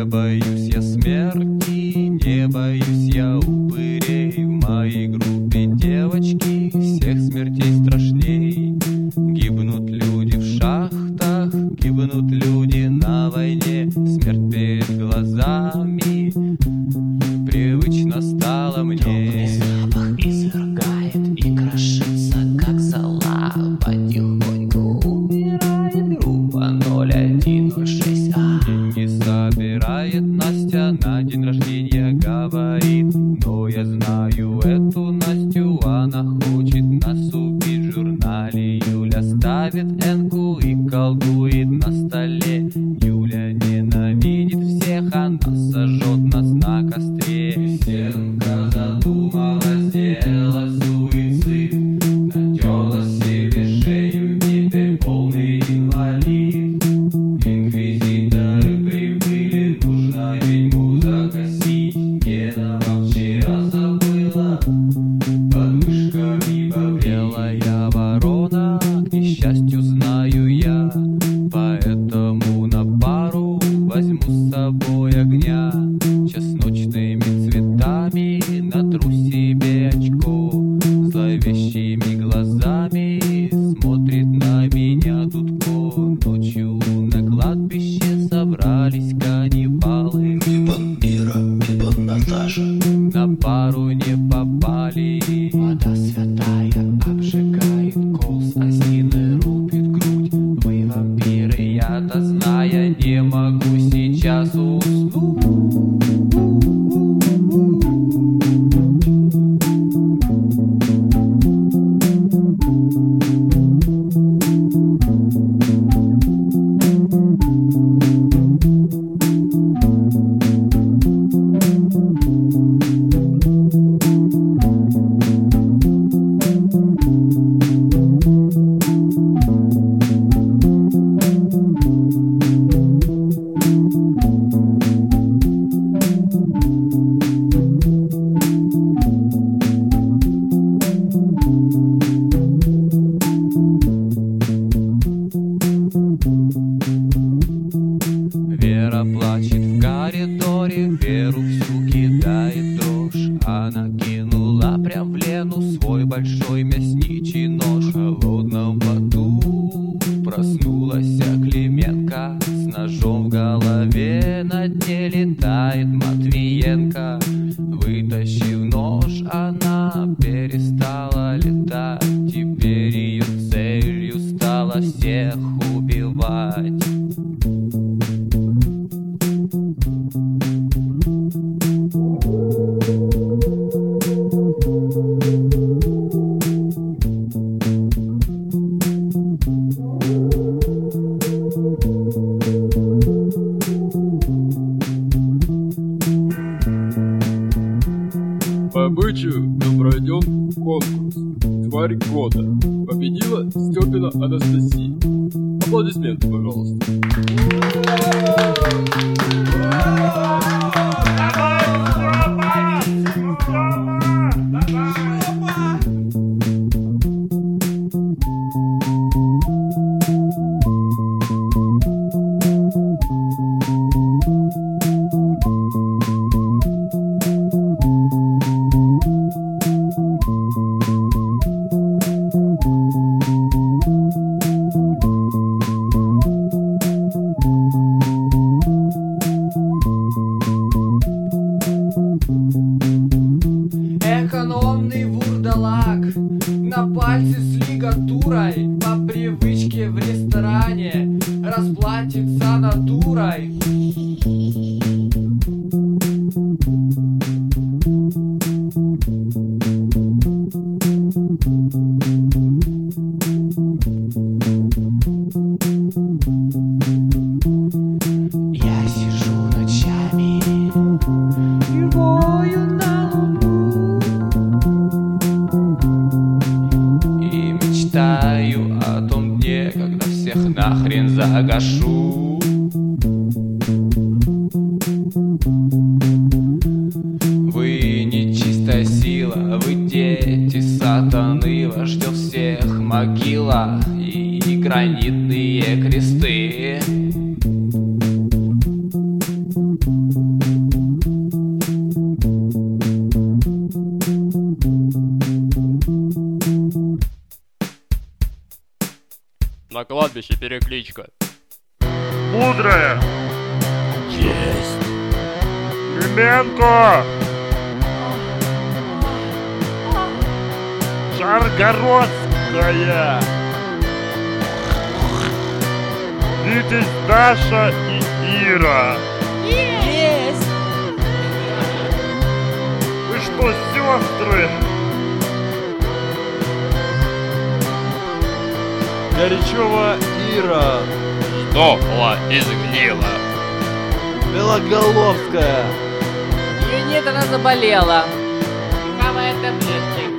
Не боюсь я смерти, не боюсь я упырей. В моей группе девочки всех смертей страшней. Гибнут люди в шахтах, гибнут люди на войне. Смерть перед глазами привычно стала мне. Темный запах извергает и крошится, как зола. Потихоньку умирает группа 0106А. Деньги собирает Настя, на день рождения говорит. Но я знаю эту Настю, она хочет нас убить. В журнале Юля ставит энку и колдует на столе. Юля ненавидит всех, она сожжет нас на костре. Стенка задумалась, сделала суицид, натерла себе шею, теперь полный инвалид. Инквизиторы прибыли, нужно ведьму загасить. Деда вчера забыла под мышками побрить. Белая ворона, к несчастью, знаю я, поэтому на пару возьму с собой огня. Чесночными цветами натру себе очко. Зловещими глазами смотрит на меня Дудко. Ночью на кладбище собрались каннибалы. Ира и Наташа. На пару не попали. Вода святая обжигает кол, осины рубит грудь. Вы вампиры, я-то зная, не могу сейчас уснуть. Вера плачет в коридоре, Веру всю кидает дрожь. Она кинула прям в Лену свой большой мясничий нож. В холодном поту проснулась Клименко. С ножом в голове на дне летает Матвиенко. Вытащив нож, она перестала летать. Теперь ее целью стало всех убивать. По обычаю мы пройдем конкурс «Тварь года». Победила Степина Анастасия. Аплодисменты, пожалуйста. Экономный вурдалак на пальце с лигатурой. По привычке в ресторане расплатится натурой. Я сижу ночами И вою на луну. И мечтаю о том дне, когда всех нахрен загашу. Вы нечистая сила, вы дети сатаны, вас ждет всех могила и гранитные кресты. На кладбище перекличка. Мудрая. Есть. Клименко. Шаргородская. Витязь, Даша и Ира. Есть! Вы что, сестры? Горячева Ира. Дохла и сгнила. Белоголовская. Ее нет, она заболела. Каковая таблетки.